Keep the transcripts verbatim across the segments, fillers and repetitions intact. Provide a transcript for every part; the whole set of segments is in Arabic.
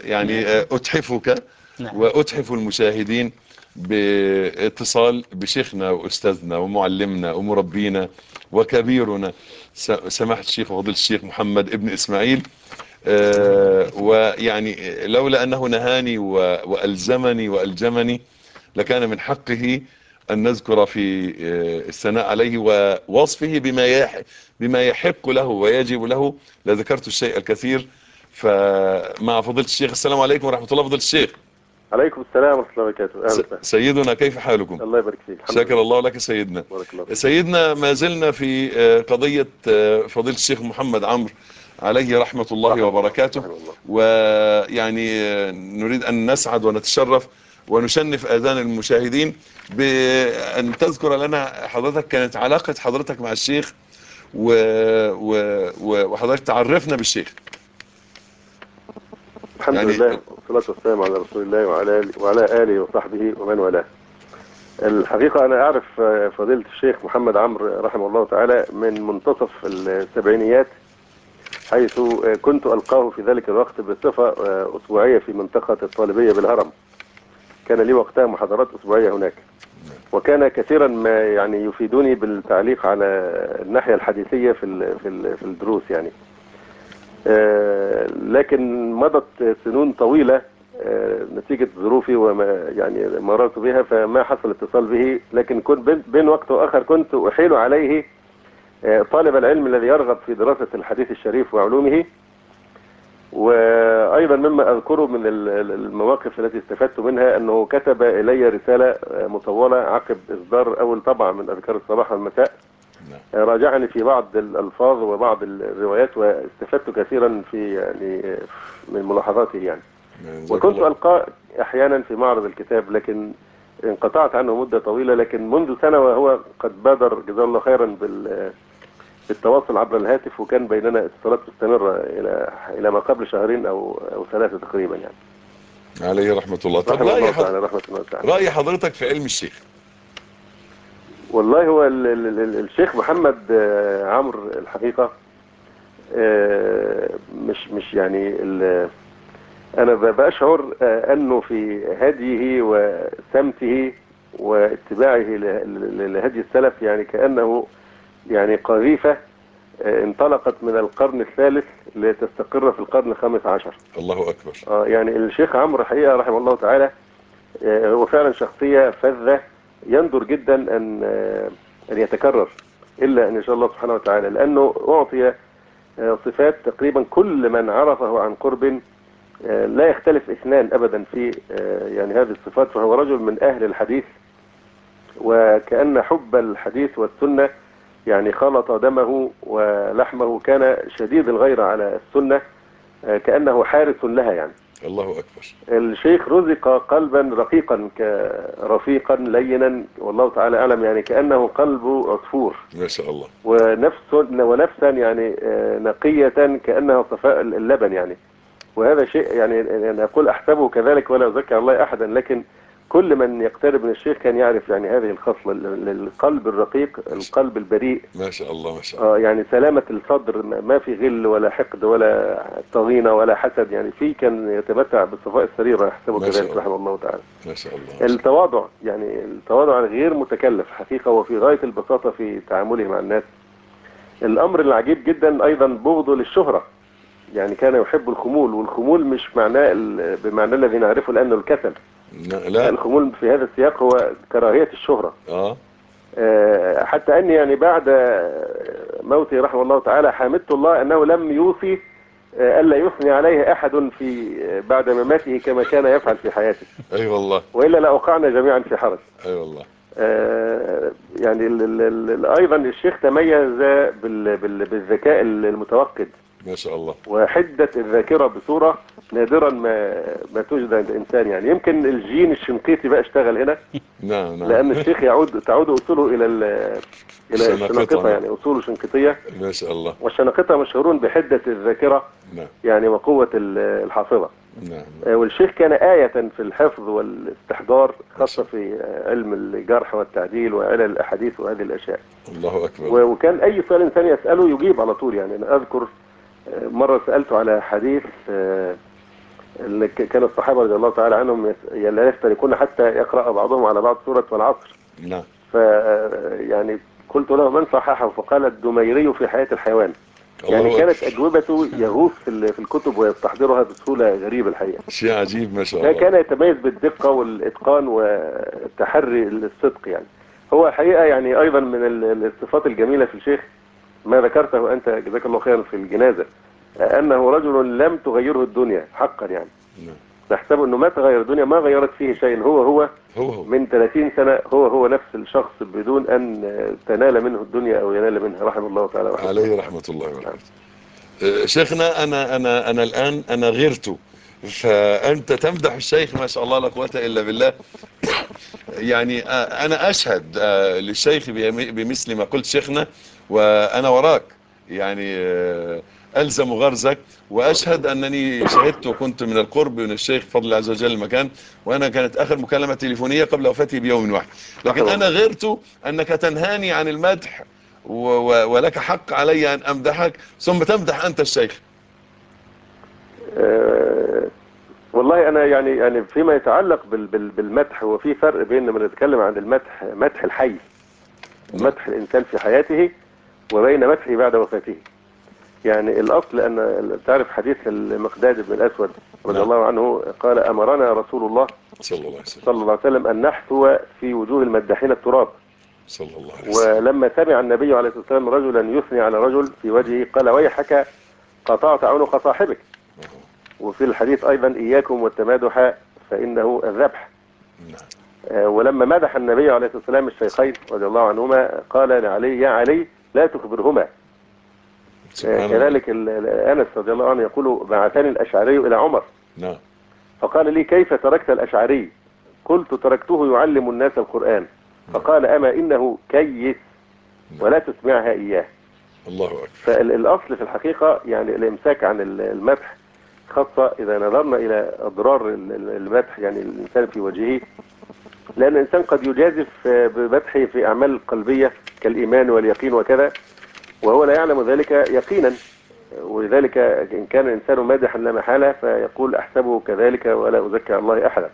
يعني نعم. أتحفك نعم. وأتحف المشاهدين باتصال بشيخنا وأستاذنا ومعلمنا ومربينا وكبيرنا سماحة الشيخ وفضيلة الشيخ محمد ابن إسماعيل. آه ويعني لولا أنه نهاني وألزمني وألجمني لكان من حقه أن نذكر في الثناء عليه ووصفه بما يحق, بما يحق له ويجب له لذكرت الشيء الكثير. فمع فضيلة الشيخ، السلام عليكم ورحمة الله. فضيلة الشيخ. عليكم السلام ورحمة الله وبركاته. أهلا وسهلا. سيدنا كيف حالكم؟ الله يبارك فيك. الحمد شكر لله. الله لك سيدنا. بارك الله فيك. سيدنا ما زلنا في قضية فضيلة الشيخ محمد عمرو عليه رحمة الله رحمه وبركاته. الله. الله. ويعني نريد أن نسعد ونتشرف ونشنف آذان المشاهدين بأن تذكر لنا حضرتك كانت علاقة حضرتك مع الشيخ و... و... وحضرتك تعرفنا بالشيخ. الحمد يعني لله والصلاة والسلام على رسول الله وعلى آله وعلى آله وصحبه ومن والاه. الحقيقة أنا أعرف فضيلة الشيخ محمد عمرو رحمه الله تعالى من منتصف السبعينيات، حيث كنت ألقاه في ذلك الوقت بصفة أسبوعية في منطقة الطالبية بالهرم. كان لي وقتها محاضرات أسبوعية هناك، وكان كثيرا ما يعني يفيدوني بالتعليق على الناحية الحديثية في في في الدروس يعني. لكن مضت سنون طويلة نتيجة ظروفي وما يعني مررت بها، فما حصل اتصال به. لكن كنت بين وقت وآخر كنت أحيل عليه طالب العلم الذي يرغب في دراسة الحديث الشريف وعلومه. وأيضا مما أذكره من المواقف التي استفدت منها أنه كتب إلي رسالة مطولة عقب إصدار أول طبعة من أذكار الصباح والمساء، راجعني في بعض الألفاظ وبعض الروايات، واستفدت كثيرا في يعني من ملاحظاته يعني. وكنت ألقاه أحيانا في معرض الكتاب، لكن انقطعت عنه مدة طويلة. لكن منذ سنة وهو قد بادر جزاه الله خيرا بال بالتواصل عبر الهاتف، وكان بيننا اتصالات مستمرة إلى إلى ما قبل شهرين أو أو ثلاثة تقريبا يعني. عليه رحمة الله. طب رحمه رأي الله حضرتك تعالى رحمة الله تعالى. رأي حضرتك في علم الشيخ؟ والله هو ال ال ال الشيخ محمد عمرو الحقيقة مش مش يعني أنا بشعر أنه في هديه وسمته واتباعه لهدي السلف يعني كأنه يعني قذيفة انطلقت من القرن الثالث لتستقر في القرن الخامس عشر. الله أكبر. آه يعني الشيخ عمرو حقيقة رحمه الله تعالى آه هو فعلا شخصية فذة، يندر جدا أن آه أن يتكرر إلا أن شاء الله سبحانه وتعالى، لأنه أعطي آه صفات تقريبا كل من عرفه عن قرب آه لا يختلف اثنان أبدا في آه يعني هذه الصفات. فهو رجل من أهل الحديث، وكأن حب الحديث والسنة يعني خلط دمه ولحمه. كان شديد الغيرة على السنة، كأنه حارس لها يعني. الله أكبر. الشيخ رزق قلبا رقيقا رفيقا لينا، والله تعالى أعلم، يعني كأنه قلب عصفور ما شاء الله. ونفس ونفسا يعني نقية كأنها صفاء اللبن يعني. وهذا شيء يعني أنا أقول أحسبه كذلك ولا أزكي الله أحدا، لكن كل من يقترب من الشيخ كان يعرف يعني هذه الخصلة، القلب الرقيق، القلب البريء. ما شاء الله ما شاء الله. آه يعني سلامة الصدر، ما في غل ولا حقد ولا طغينة ولا حسد يعني. في كان يتمتع بالصفاء السريرة يحسبه كذلك رحمه الله تعالى. ما شاء الله. التواضع يعني التواضع غير متكلف حقيقة، وفي غاية البساطة في تعامله مع الناس. الأمر العجيب جدا أيضا بغضه للشهرة، يعني كان يحب الخمول، والخمول مش معناه بمعنى الذي نعرفه لأنه الكسل. لا، الخمول في هذا السياق هو كراهية الشهرة. اه حتى أني يعني بعد موته رحمه الله تعالى حمدت الله أنه لم يوصي ألا يثني عليه أحد في بعد مماته كما كان يفعل في حياته. أي أيوة والله. وإلا لأوقعنا جميعا في حرج. أي أيوة والله. يعني ال ال ال أيضا الشيخ تميز بال بال بالذكاء المتوقد ما شاء الله، وحدة الذاكرة بصورة نادرا ما ما توجد عند إنسان يعني. يمكن الجين الشنقيطي بقى اشتغل هنا. نعم نعم. لأن الشيخ يعود تعود أصوله إلى إلى الشنقيطة يعني، أصوله شنقيطية. ما شاء الله. والشنقيطة مشهورون بحدة الذاكرة. نعم. يعني وقوة الحافظة. نعم. والشيخ كان آية في الحفظ والاستحضار، خاصة في علم الجرح والتعديل وعلل الأحاديث وهذه الأشياء. الله أكبر. وكان أي سؤال إنسان يسأله يجيب على طول يعني. أنا أذكر مرة سألته على حديث اللي كان الصحابة رضي الله تعالى عنهم لا يفترقون حتى يقرأ بعضهم على بعض سورة والعصر. نعم. ف يعني قلت له من صححه؟ فقال الدميري في حياة الحيوان. يعني كانت أجوبته يغوص في في الكتب ويستحضرها بسهولة غريبة الحقيقة. شيء عجيب ما شاء الله. كان يتميز بالدقة والإتقان والتحري الصدق يعني. هو الحقيقة يعني أيضا من الصفات الجميلة في الشيخ ما ذكرته أنت جزاك الله خيرا في الجنازة، أنه رجل لم تغيره الدنيا حقا يعني. نعم. نحسب أنه ما تغير الدنيا، ما غيرت فيه شيء، هو هو, هو, هو. من ثلاثين سنة هو هو نفس الشخص بدون أن تنال منه الدنيا أو ينال منها، رحمه الله تعالى. رحمه عليه الله. رحمة الله وبركاته. نعم. شيخنا أنا أنا أنا الآن أنا غيرته، فأنت تمدح الشيخ ما شاء الله لا قوة إلا بالله. يعني أنا أشهد للشيخ بمثل ما قلت شيخنا، وأنا وراك يعني ألزم غرزك، وأشهد أنني شهدت وكنت من القرب من الشيخ بفضل الله عز وجل المكان، وأنا كانت آخر مكالمة تليفونية قبل وفاته بيوم واحد. لكن أنا غيرت أنك تنهاني عن المدح، ولك حق علي أن أمدحك ثم تمدح أنت الشيخ. أه والله أنا يعني يعني فيما يتعلق بال بال بالمدح، وفي فرق بين لما نتكلم عن المدح، مدح الحي، مدح الإنسان في حياته، وبين مدحه بعد وفاته. يعني الأصل أن تعرف حديث المقداد بن الأسود رضي الله عنه قال أمرنا رسول الله صلى الله عليه وسلم, صلى الله عليه وسلم أن نحثو في وجوه المداحين التراب. صلى الله عليه وسلم. ولما سمع النبي عليه الصلاة والسلام رجلا يثني على رجل في وجهه قال ويحك قطعت عنق صاحبك. وفي الحديث أيضا إياكم والتمادح فإنه الذبح. ولما مدح النبي عليه الصلاة والسلام الشيخين رضي الله عنهما قال لعلي يا علي لا تخبرهما. كذلك أنس رضي الله عنه يقول بعثني الأشعري إلى عمر. نعم. فقال لي كيف تركت الأشعري؟ قلت تركته يعلم الناس القرآن. فقال أما إنه كيس ولا تسمعها إياه. الله أكبر. فالأصل في الحقيقة يعني الإمساك عن المدح، خاصة إذا نظرنا إلى أضرار المدح يعني الإنسان في وجهه، لأن الإنسان قد يجازف بمدحه في أعمال قلبية كالإيمان واليقين وكذا، وهو لا يعلم ذلك يقينا. ولذلك إن كان الإنسان مادحا لا محالة فيقول أحسبه كذلك ولا أزكي على الله أحدا.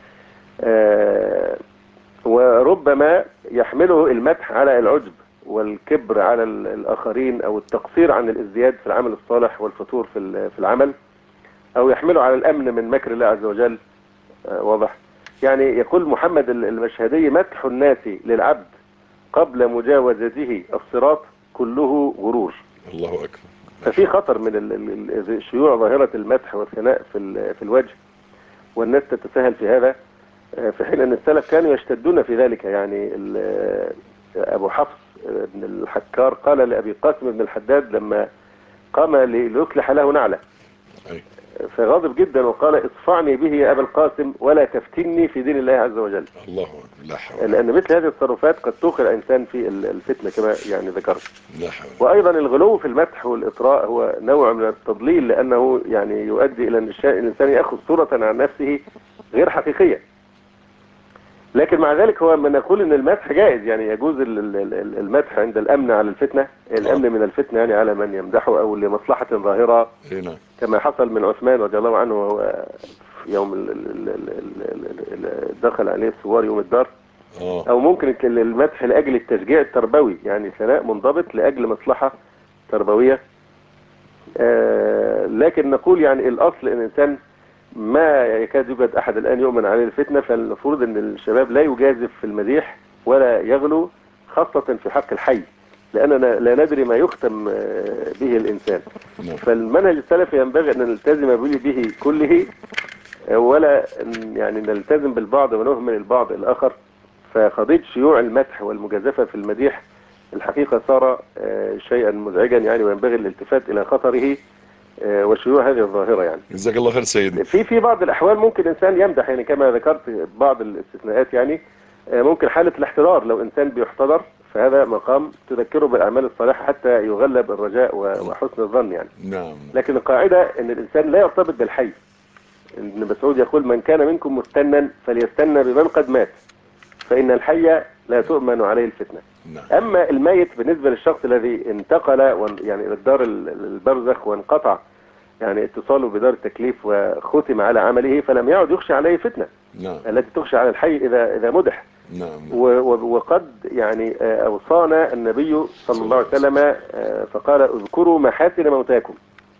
آه وربما يحمله المدح على العجب والكبر على الآخرين، أو التقصير عن الازدياد في العمل الصالح والفتور في في العمل، أو يحمله على الأمن من مكر الله عز وجل. آه واضح. يعني يقول محمد المشهدي مدح الناس للعبد قبل مجاوزته الصراط كله غرور. الله أكبر. ففي خطر من شيوع ظاهرة المدح والثناء في في الوجه، والناس تتساهل في هذا، في حين أن السلف كانوا يشتدون في ذلك. يعني أبو حفص بن الحكار قال لأبي قاسم بن الحداد لما قام ليصلح له نعلة فغضب جدا وقال اصفعني به يا أبا القاسم ولا تفتني في دين الله عز وجل. الله لا حول. لأن مثل هذه التصرفات قد توقع الإنسان في الفتنة كما يعني ذكرت. لا حول. وأيضا الغلو في المدح والإطراء هو نوع من التضليل، لأنه يعني يؤدي إلى أن الإنسان يأخذ صورة عن نفسه غير حقيقية. لكن مع ذلك هو من نقول ان المدح جائز، يعني يجوز المدح عند الامن على الفتنة، الامن من الفتنة يعني على من يمدحه او لمصلحة ظاهرة، كما حصل من عثمان رضي الله عنه وهو يوم دخل عليه الثوار يوم الدار. او ممكن المدح لاجل التشجيع التربوي، يعني ثناء منضبط لاجل مصلحة تربوية. لكن نقول يعني الاصل ان الانسان ما يكاد يوجد أحد الآن يؤمن عليه الفتنة، فالمفروض أن الشباب لا يجازف في المديح ولا يغلو، خاصة في حق الحي، لأننا لا ندري ما يختم به الإنسان. فالمنهج السلفي ينبغي أن نلتزم به كله، ولا يعني نلتزم بالبعض ونهمل البعض الآخر. فقضية شيوع المدح والمجازفة في المديح الحقيقة صار شيئا مزعجا يعني، وينبغي الالتفات إلى خطره وشيوع هذه الظاهرة. يعني جزاك الله خير سيدي. في في بعض الأحوال ممكن إنسان يمدح، يعني كما ذكرت بعض الاستثناءات، يعني ممكن حالة الاحتضار، لو إنسان بيحتضر فهذا مقام تذكره بالأعمال الصالحة حتى يغلب الرجاء وحسن الظن يعني. نعم. لكن القاعدة إن الإنسان لا يرتبط بالحي. ابن مسعود يقول من كان منكم مستنا فليستنى بمن قد مات، فإن الحي لا تؤمن عليه الفتنة. نعم. أما الميت بالنسبة للشخص الذي انتقل يعني إلى الدار البرزخ وانقطع يعني اتصاله بدار التكليف وختم على عمله، فلم يعد يخشى عليه فتنة نعم. التي تخشى على الحي إذا إذا مدح. نعم. نعم. وقد يعني أوصانا النبي صلى الله عليه وسلم فقال اذكروا محاسن موتاكم،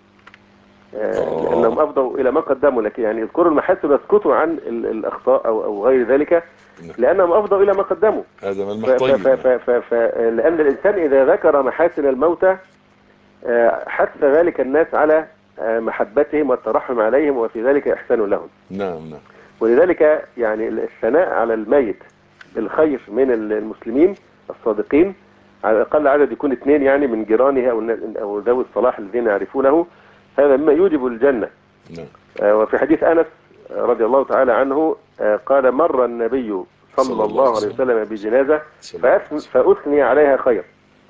لأنهم أفضوا إلى ما قدموا لك، يعني اذكروا المحاسن واسكتوا عن الأخطاء أو أو غير ذلك، لأنهم أفضوا إلى ما قدموا. هذا ملمح طيب. لأن الإنسان إذا ذكر محاسن الموتى حث ذلك الناس على محبتهم والترحم عليهم، وفي ذلك إحسان لهم. نعم. نعم. ولذلك يعني الثناء على الميت بالخير من المسلمين الصادقين، على الأقل عدد يكون اثنين يعني من جيرانه أو أو ذوي الصلاح الذين يعرفونه، هذا مما يوجب الجنة. نعم. وفي حديث أنس رضي الله تعالى عنه قال مر النبي صلى الله عليه وسلم بجنازة فأثني عليها خير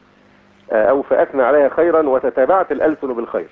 أو فأثنى عليها خيرا وتتابعت الألسن بالخير،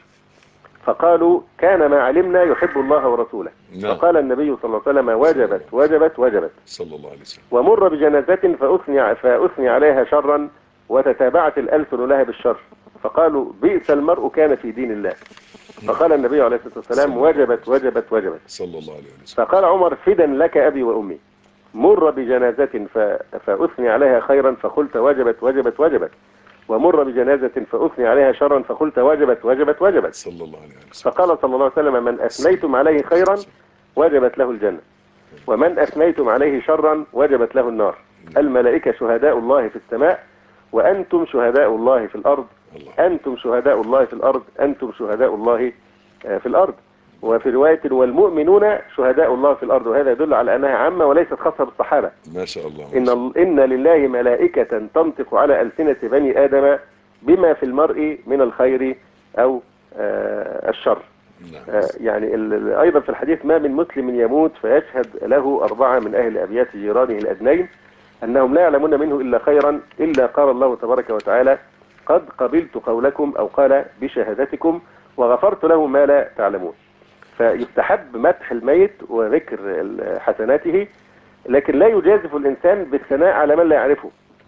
فقالوا كان ما علمنا يحب الله ورسوله. نعم. فقال النبي صلى الله عليه وسلم وجبت وجبت وجبت صلى الله عليه وسلم. ومر بجنازة فأثني, فأثني عليها شرا وتتابعت الألسن لها بالشر، فقالوا بئس المرء كان في دين الله. فقال النبي عليه الصلاة والسلام وجبت وجبت وجبت. صلى الله عليه وسلم. فقال عمر فدا لك أبي وأمي، مر بجنازة فأثني عليها خيرا فقلت وجبت وجبت وجبت، ومر بجنازة فأثني عليها شرا فقلت وجبت وجبت وجبت. صلى الله عليه وسلم. فقال صلى الله عليه وسلم من أثنيتم عليه خيرا وجبت له الجنة، ومن أثنيتم عليه شرا وجبت له النار. الملائكة شهداء الله في السماء وأنتم شهداء الله في الأرض، أنتم شهداء الله في الأرض، أنتم شهداء الله في الأرض. وفي رواية والمؤمنون شهداء الله في الأرض، وهذا يدل على أنها عامة وليست خاصة بالصحابة. ما شاء الله. إن, إن لله ملائكة تنطق على ألسنة بني آدم بما في المرء من الخير أو آه الشر. آه يعني أيضا في الحديث ما من مسلم يموت فيشهد له أربعة من أهل أبيات جيرانه الأدنين أنهم لا يعلمون منه إلا خيرا إلا قال الله تبارك وتعالى قد قبلت قولكم أو قال بشهادتكم وغفرت له ما لا تعلمون. فيستحب مدح الميت وذكر حسناته، لكن لا يجازف الإنسان بالثناء على من لا يعرفه،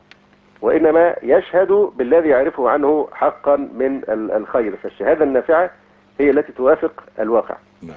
وإنما يشهد بالذي يعرفه عنه حقا من الخير. فالشهادة النافعة هي التي توافق الواقع.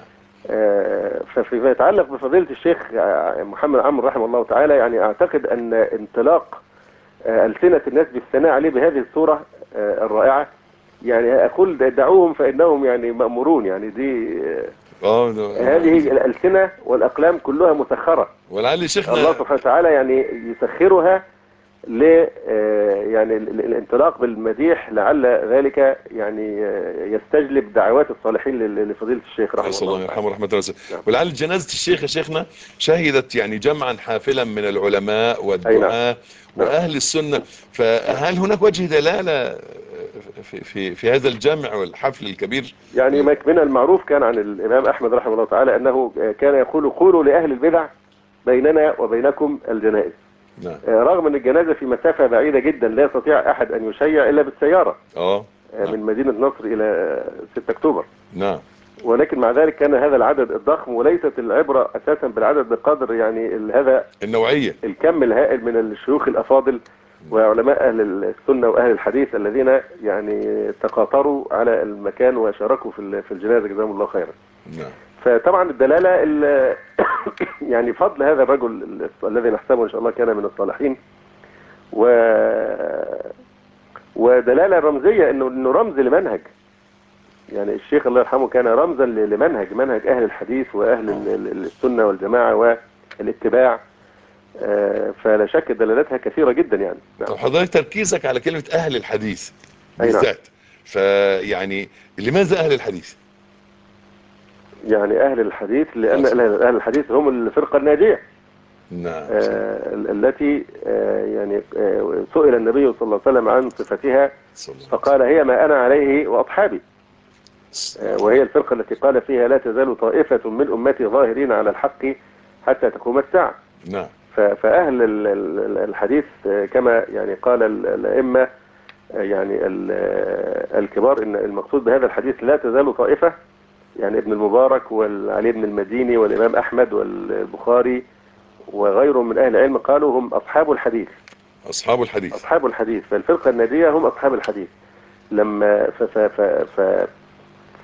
آه ففيما يتعلق بفضيلة الشيخ محمد عمرو رحمه الله تعالى، يعني أعتقد أن انطلاق آه ألسنة الناس بالثناء عليه بهذه الصورة آه الرائعة، يعني أقول دعوهم فإنهم يعني مأمورون، يعني دي آه هذه الألسنة والأقلام كلها مسخرة، ولعل شيخنا الله سبحانه وتعالى يعني يسخرها ل يعني الانطلاق بالمديح، لعل ذلك يعني يستجلب دعوات الصالحين لفضيلة الشيخ رحمه الله. الله يرحمه رحمة الله. نعم. ولعل جنازة الشيخ يا شيخنا شهدت يعني جمعا حافلا من العلماء والدعاة نعم. وأهل السنة، فهل هناك وجه دلالة في في في هذا الجمع والحفل الكبير؟ يعني من المعروف كان عن الإمام أحمد رحمه الله تعالى أنه كان يقول قولوا لأهل البدع بيننا وبينكم الجنائز. نعم. رغم أن الجنازة في مسافة بعيدة جدا لا يستطيع أحد أن يشيع إلا بالسيارة اه نعم. من مدينة نصر إلى ستة أكتوبر. نعم. ولكن مع ذلك كان هذا العدد الضخم، وليست العبرة أساسا بالعدد بقدر يعني هذا النوعية الكم الهائل من الشيوخ الأفاضل وعلماء أهل السنة وأهل الحديث الذين يعني تقاطروا على المكان وشاركوا في في الجنازة جزاهم الله خيرا. نعم. فطبعا الدلالة يعني فضل هذا الرجل الذي نحسبه إن شاء الله كان من الصالحين، و ودلالة رمزية إنه إنه رمز لمنهج، يعني الشيخ الله يرحمه كان رمزا لمنهج منهج أهل الحديث وأهل السنة والجماعة والاتباع، فلا شك دلالتها كثيرة جدا يعني. طب حضرتك تركيزك على كلمة أهل الحديث بالذات، فيعني لماذا أهل الحديث؟ يعني أهل الحديث لأن أهل الحديث هم الفرقة الناجية. نعم. آه التي آه يعني آه سئل النبي صلى الله عليه وسلم عن صفتها فقال هي ما أنا عليه وأصحابي، آه وهي الفرقة التي قال فيها لا تزال طائفة من أمتي ظاهرين على الحق حتى تقوم الساعة. نعم. فأهل الحديث كما يعني قال الأئمة يعني الكبار إن المقصود بهذا الحديث لا تزال طائفة، يعني ابن المبارك والعلي بن المديني والإمام أحمد والبخاري وغيرهم من أهل العلم قالوا هم أصحاب الحديث. أصحاب الحديث أصحاب الحديث فالفرقة الناجية هم أصحاب الحديث. لما ف ف ف ف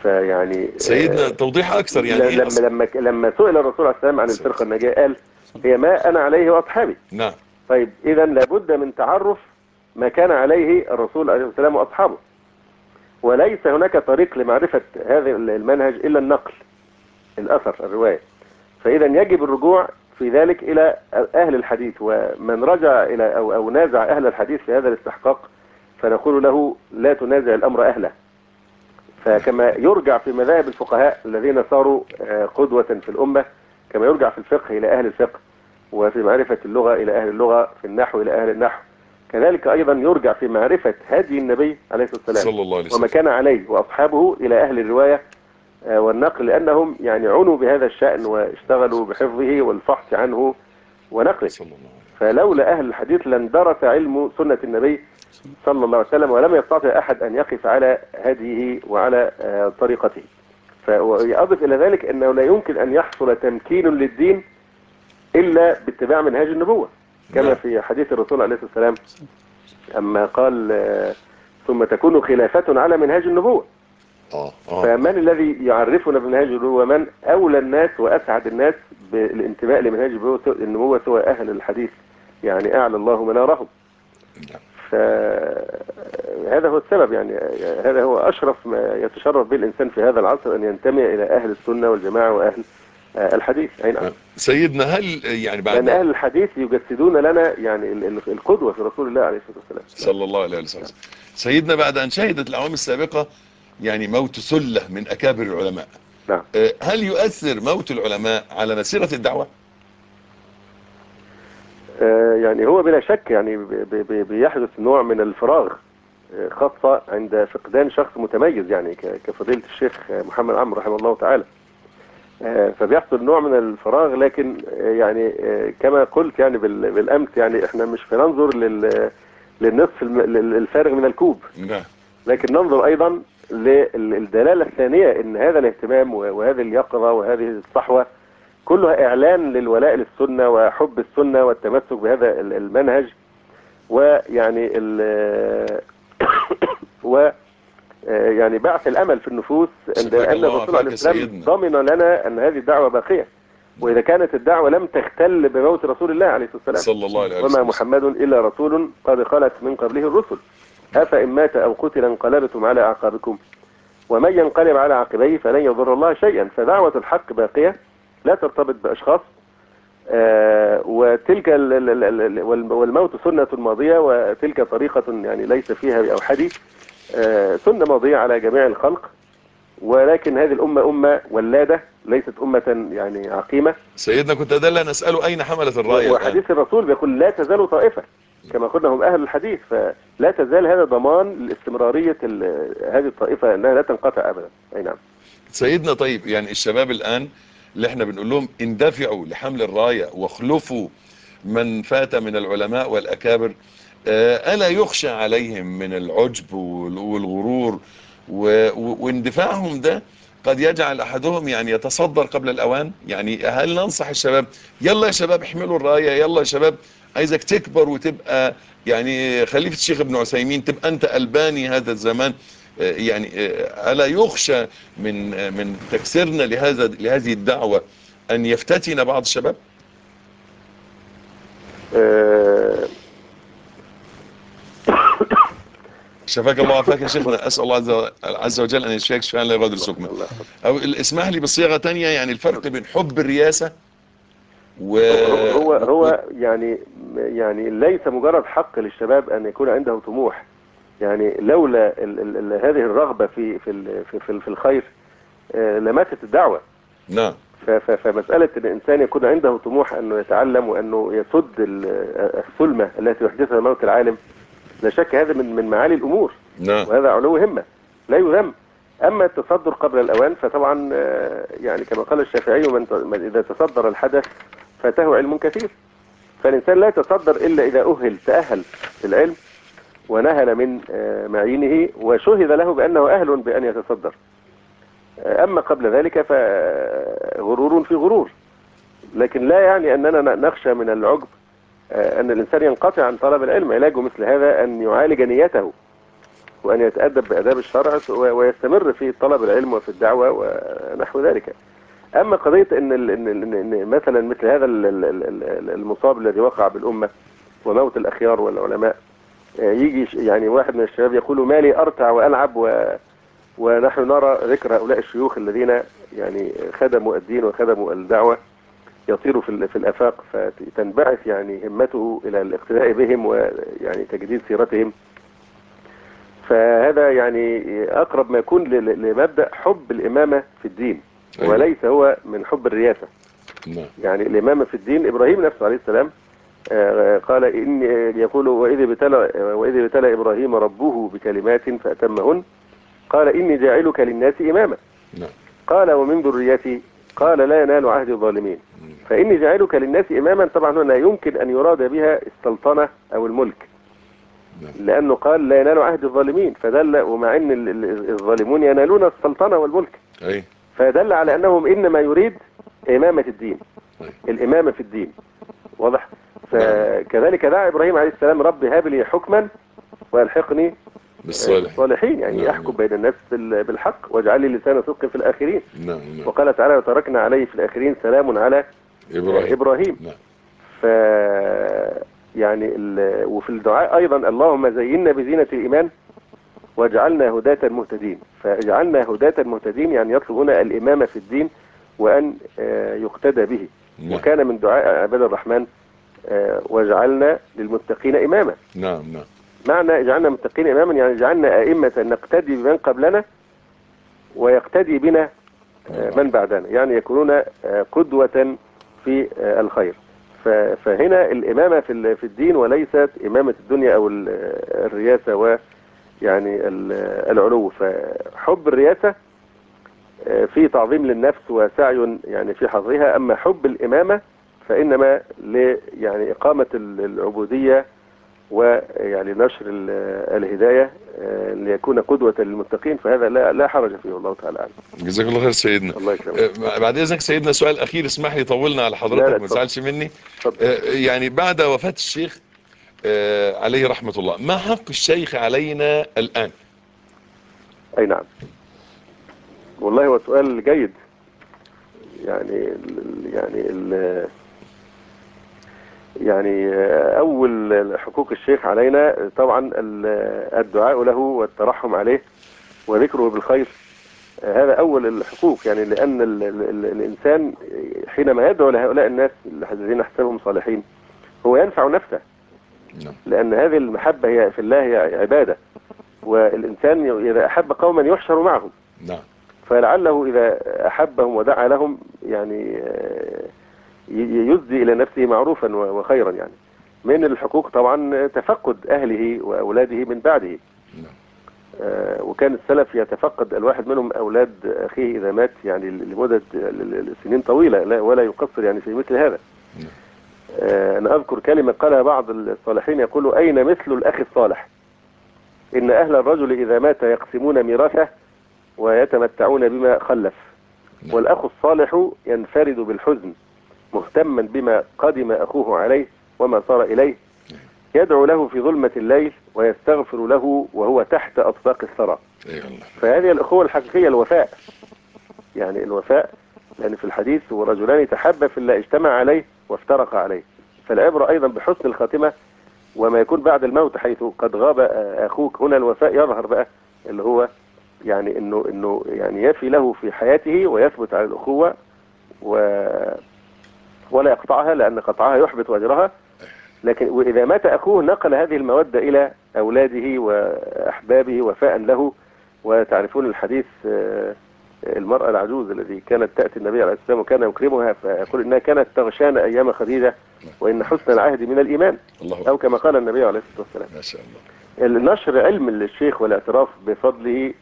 فيعني سيدنا توضيح اكثر يعني ايه لما أصل؟ لما لما سئل الرسول عليه السلام عن الفرقه الناجيه قال هي ما انا عليه واصحابي. نعم. طيب اذا لابد من تعرف ما كان عليه الرسول عليه السلام واصحابه، وليس هناك طريق لمعرفه هذا المنهج الا النقل، الاثر، الروايه. فاذا يجب الرجوع في ذلك الى اهل الحديث، ومن رجع الى او او نازع اهل الحديث في هذا الاستحقاق فنقول له لا تنازع الامر اهله. فكما يرجع في مذاهب الفقهاء الذين صاروا قدوة في الأمة، كما يرجع في الفقه إلى أهل الفقه، وفي معرفة اللغة إلى أهل اللغة، في النحو إلى أهل النحو، كذلك أيضا يرجع في معرفة هدي النبي عليه الصلاة والسلام صلى الله عليه وسلم وما كان عليه وأصحابه إلى أهل الرواية والنقل، لأنهم يعني عنوا بهذا الشأن واشتغلوا بحفظه والفحص عنه ونقله. صلى الله عليه وسلم. فلولا أهل الحديث لاندرس علم سنة النبي صلى الله عليه وسلم، ولم يستطع أحد أن يقف على هديه وعلى طريقته. فيضف إلى ذلك أنه لا يمكن أن يحصل تمكين للدين إلا باتباع منهاج النبوة، كما نعم. في حديث الرسول عليه الصلاة والسلام أما قال ثم تكون خلافة على منهاج النبوة. آه آه. فمن الذي يعرفنا بمنهاج النبوة؟ من أولى الناس وأسعد الناس بالانتماء لمنهاج النبوة سوى أهل الحديث، يعني أعلى الله منارهم. نعم. فهذا هو السبب، يعني هذا هو أشرف ما يتشرف به الإنسان في هذا العصر، أن ينتمي إلى أهل السنة والجماعة وأهل الحديث. أي نعم. سيدنا هل يعني بعد لأن أهل الحديث يجسدون لنا يعني القدوة في رسول الله عليه الصلاة والسلام صلى الله عليه وسلم. سيدنا بعد أن شهدت الأعوام السابقة يعني موت سلة من أكابر العلماء، نعم. هل يؤثر موت العلماء على مسيرة الدعوة؟ يعني هو بلا شك يعني بيحدث نوع من الفراغ، خاصة عند فقدان شخص متميز يعني كفضيلة الشيخ محمد عمرو رحمه الله تعالى. فبيحصل نوع من الفراغ، لكن يعني كما قلت يعني بالأمس يعني احنا مش بننظر للنصف الفارغ من الكوب، لكن ننظر أيضا للدلالة الثانية ان هذا الاهتمام وهذه اليقظة وهذه الصحوة كلها اعلان للولاء للسنة وحب السنة والتمسك بهذا المنهج، ويعني و يعني بعث الامل في النفوس ان الرسول عليه السلام ضمن لنا ان هذه الدعوة باقية، واذا كانت الدعوة لم تختل بموت رسول الله عليه الصلاة والسلام صلى الله عليه وسلم وما محمد الا رسول قد خلت من قبله الرسل افإن مات او قتل انقلبتم على اعقابكم ومن ينقلب على عقبيه فلن يضر الله شيئا. فدعوة الحق باقية لا ترتبط باشخاص، آه وتلك ال ال ال والموت سنة ماضية، وتلك طريقة يعني ليس فيها بأوحدي، آه سنة ماضية على جميع الخلق، ولكن هذه الأمة أمة ولادة ليست أمة يعني عقيمة. سيدنا كنت أدل أن أسأله أين حملت الراية الآن؟ وحديث الرسول بيقول لا تزال طائفة كما قلنا هم أهل الحديث، فلا تزال هذا ضمان لاستمرارية هذه الطائفة أنها لا تنقطع أبدا. أي نعم. سيدنا طيب يعني الشباب الآن اللي احنا بنقول لهم اندفعوا لحمل الراية واخلفوا من فات من العلماء والأكابر، ألا يخشى عليهم من العجب والغرور واندفاعهم ده قد يجعل أحدهم يعني يتصدر قبل الأوان؟ يعني هل ننصح الشباب يلا يا شباب احملوا الراية، يلا يا شباب عايزك تكبر وتبقى يعني خليفة الشيخ ابن عثيمين، تبقى أنت ألباني هذا الزمان؟ يعني ألا يخشى من من تكسيرنا لهذا لهذه الدعوة أن يفتتن بعض الشباب؟ أه شفاك الله وعافاك يا شيخنا. أسأل الله عز وجل أن يشفيك شفاء لا يغادر سقما. أو اسمح لي بصيغة تانية، يعني الفرق بين حب الرياسة و هو هو يعني يعني ليس مجرد حق للشباب أن يكون عنده طموح، يعني لولا ال ال ال هذه الرغبة في في في, في الخير لماتت الدعوة. نعم. فمسألة ان الانسان يكون عنده طموح انه يتعلم وانه يسد الثلمة التي يحدثها موت العالم، لا شك هذا من من معالي الامور. نعم. وهذا علو همة لا يذم. اما التصدر قبل الاوان فطبعا يعني كما قال الشافعي من اذا تصدر الحدث فاته علم كثير. فالانسان لا يتصدر الا اذا اهل تأهل في العلم ونهل من معينه وشهد له بانه اهل بان يتصدر. أما قبل ذلك فغرور في غرور، لكن لا يعني أننا نخشى من العجب أن الإنسان ينقطع عن طلب العلم. علاجه مثل هذا أن يعالج نيته، وأن يتأدب بآداب الشرع ويستمر في طلب العلم وفي الدعوة ونحو ذلك. أما قضية إن, إن, إن مثلا مثل هذا المصاب الذي وقع بالأمة وموت الأخيار والعلماء، يجي يعني واحد من الشباب يقول ما لي أرتع وألعب و ونحن نرى ذكر هؤلاء الشيوخ الذين يعني خدموا الدين وخدموا الدعوة يطيروا في في الآفاق، فتنبعث يعني همته إلى الاقتداء بهم ويعني تجديد سيرتهم. فهذا يعني أقرب ما يكون لمبدأ حب الإمامة في الدين، وليس هو من حب الرياسة. يعني الإمامة في الدين، إبراهيم نفسه عليه السلام قال إن يقول وإذ ابتلى وإذ ابتلى إبراهيم ربه بكلمات فأتمهن قال إني جاعلك للناس إماما. قال ومن ذريتي قال لا ينال عهد الظالمين. فإني جاعلك للناس إماما طبعا هنا يمكن أن يراد بها السلطنة أو الملك، لأنه قال لا ينال عهد الظالمين، فدل ومع أن الظالمون ينالون السلطنة والملك، فدل على أنهم إنما يريد إمامة الدين، الإمامة في الدين. واضح؟ فكذلك دعا إبراهيم عليه السلام رب هب لي حكما والحقني بالصالحين، يعني يحكم بين الناس بالحق واجعل لي لسان صدق في الآخرين. وقال تعالى وتركنا عليه في الآخرين سلام على إبراهيم, إبراهيم. ف يعني وفي الدعاء أيضا اللهم زينا بزينة الإيمان واجعلنا هداة مهتدين. فاجعلنا هداة مهتدين يعني يطلب هنا الإمامة في الدين وأن يقتدى به. وكان من دعاء عباد الرحمن واجعلنا للمتقين إماما. نعم نعم. معنى اجعلنا متقين إماما يعني اجعلنا أئمة نقتدي بمن قبلنا ويقتدي بنا من بعدنا، يعني يكونون قدوة في الخير. فهنا الإمامة في في الدين وليست إمامة الدنيا أو الرياسة ويعني العلو. فحب الرياسة في تعظيم للنفس وسعي يعني في حظها، أما حب الإمامة فإنما ل يعني إقامة العبودية ويعني نشر الهداية ليكون قدوة للمتقين، فهذا لا لا حرج فيه والله تعالى أعلم. جزاك الله خير سيدنا. الله يكرمك. بعد إذنك سيدنا سؤال أخير، اسمح لي طولنا على حضرتك ما تزعلش مني. يعني بعد وفاة الشيخ عليه رحمة الله ما حق الشيخ علينا الآن؟ أي نعم، والله هو سؤال جيد. يعني يعني ال يعني أول حقوق الشيخ علينا طبعا الدعاء له والترحم عليه وذكره بالخير، هذا أول الحقوق. يعني لأن ال ال الإنسان حينما يدعو لهؤلاء الناس الذين نحسبهم صالحين هو ينفع نفسه، لأن هذه المحبة هي في الله هي عبادة، والإنسان إذا أحب قوما يحشر معهم، فلعله إذا أحبهم ودعا لهم يعني يجزي إلى نفسه معروفا وخيرا. يعني من الحقوق طبعا تفقد أهله وأولاده من بعده، آه وكان السلف يتفقد الواحد منهم أولاد أخيه إذا مات يعني لمدة سنين طويلة ولا يقصر يعني في مثل هذا. آه أنا أذكر كلمة قالها بعض الصالحين يقولوا أين مثل الأخ الصالح؟ إن أهل الرجل إذا مات يقسمون ميراثه ويتمتعون بما خلف، والأخ الصالح ينفرد بالحزن مهتما بما قدم أخوه عليه وما صار إليه، يدعو له في ظلمة الليل ويستغفر له وهو تحت أطباق الثرى. فهذه الأخوة الحقيقية الوفاء، يعني الوفاء، لأن في الحديث ورجلان تحبا في الله اجتمع عليه وافترق عليه. فالعبرة أيضا بحسن الخاتمة وما يكون بعد الموت، حيث قد غاب أخوك هنا الوفاء يظهر بقى، اللي هو يعني إنه إنه يعني يفي له في حياته ويثبت على الأخوة و ولا يقطعها، لأن قطعها يحبط أجرها. لكن وإذا مات أخوه نقل هذه المودة إلى أولاده وأحبابه وفاء له. وتعرفون الحديث المرأة العجوز الذي كانت تأتي النبي عليه السلام وكان يكرمها، فيقول إنها كانت تغشان أيام خديجة وإن حسن العهد من الإيمان، أو كما قال النبي عليه الصلاة والسلام. ما شاء الله. النشر علم للشيخ والاعتراف بفضله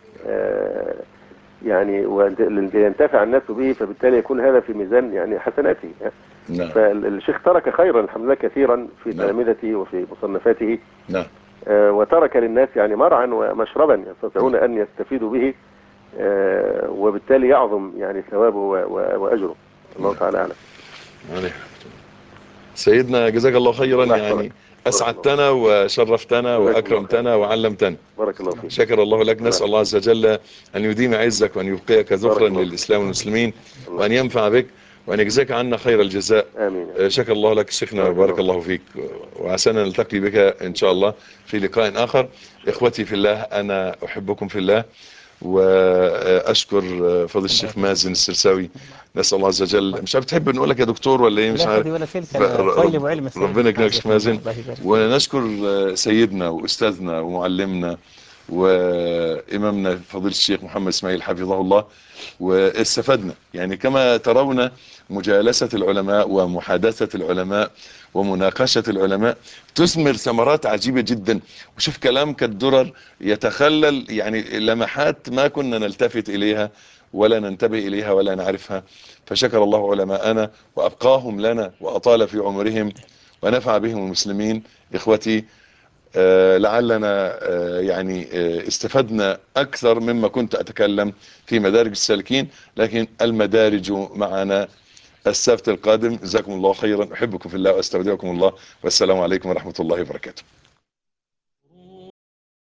يعني وينتفع الناس به، فبالتالي يكون هذا في ميزان يعني حسناته. نعم. فالشيخ ترك خيرا الحمد لله كثيرا في تلامذته وفي مصنفاته. نعم. آه وترك للناس يعني مرعا ومشربا يستطيعون أن يستفيدوا به، آه وبالتالي يعظم يعني ثوابه وأجره. الله تعالى أعلم. سيدنا جزاك الله خيرا. يعني اسعدتنا وشرفتنا جزاكم الله خير. واكرمتنا وعلمتنا. بارك الله فيك. شكر الله لك. نسأل الله عز وجل أن يديم عزك وأن يبقيك ذخرا بارك الله للإسلام والمسلمين الله. وأن ينفع بك وأن يجزاك عنا خير الجزاء. آمين. آه، شكر الله لك شيخنا بارك وبارك الله الله فيك، وعسانا نلتقي بك إن شاء الله في لقاء آخر. إخوتي في الله، أنا أحبكم في الله، وأشكر فضل الشيخ مازن السرساوي. نسأل الله عز وجل، مش عارف تحب نقول لك يا دكتور ولا ايه؟ مش لا عارف. فضي ولا شيء، ف- كان طيب رب- وعلم سيد. ربنا يكرمك يا شيخ مازن. الله يبارك فيك. ونشكر سيدنا وأستاذنا ومعلمنا وإمامنا فضيلة الشيخ محمد إسماعيل حفظه الله. واستفدنا يعني كما ترون مجالسة العلماء ومحادثة العلماء ومناقشة العلماء تثمر ثمرات عجيبة جدا. وشوف كلام كالدرر يتخلل يعني لمحات ما كنا نلتفت إليها ولا ننتبه إليها ولا نعرفها. فشكر الله علماءنا وأبقاهم لنا وأطال في عمرهم ونفع بهم المسلمين. إخوتي، آه لعلنا آه يعني آه استفدنا أكثر مما كنت أتكلم في مدارج السالكين، لكن المدارج معنا السبت القادم. جزاكم الله خيرا، أحبكم في الله وأستودعكم الله، والسلام عليكم ورحمة الله وبركاته.